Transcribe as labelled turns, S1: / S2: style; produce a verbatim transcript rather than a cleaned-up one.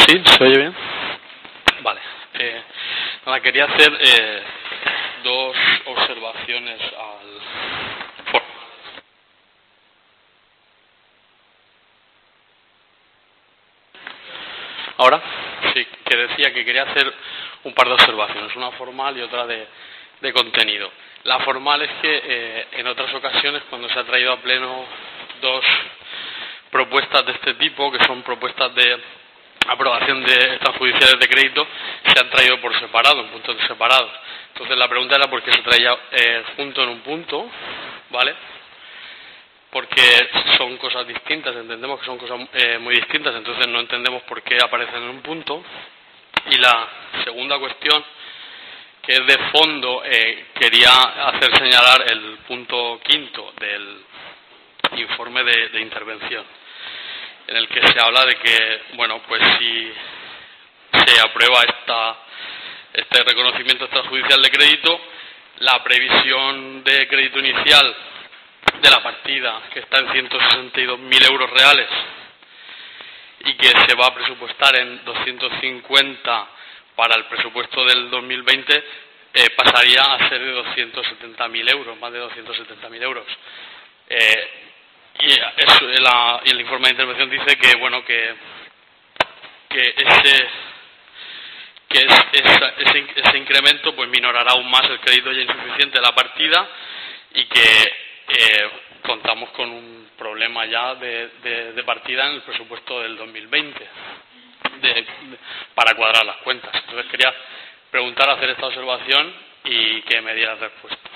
S1: ¿Sí? ¿Se oye bien? Vale. Eh, nada, quería hacer eh, dos observaciones al foro. Ahora, sí, que decía que quería hacer un par de observaciones, una formal y otra de, de contenido. La formal es que eh, en otras ocasiones, cuando se ha traído a pleno dos propuestas de este tipo, que son propuestas de aprobación de estas judiciales de crédito, se han traído por separado, en puntos separados. Entonces la pregunta era por qué se traía eh, junto en un punto, ¿vale? Porque son cosas distintas, entendemos que son cosas eh, muy distintas, entonces no entendemos por qué aparecen en un punto. Y la segunda cuestión, que es de fondo, eh, quería hacer señalar el punto quinto del informe de, de intervención, en el que se habla de que, bueno, pues si se aprueba esta, este reconocimiento extrajudicial de crédito, la previsión de crédito inicial de la partida, que está en ciento sesenta y dos mil euros reales y que se va a presupuestar en doscientos cincuenta para el presupuesto del dos mil veinte, eh, pasaría a ser de doscientos setenta mil euros, más de doscientos setenta mil euros. Eh, y, eso, la, y el informe de intervención dice que, bueno, que, que ese que es, esa, ese, ese incremento pues minorará aún más el crédito ya insuficiente de la partida y que eh, contamos con un problema ya de, de, de partida en el presupuesto del dos mil veinte de, de, para cuadrar las cuentas. Entonces quería preguntar, hacer esta observación y que me dieras respuesta.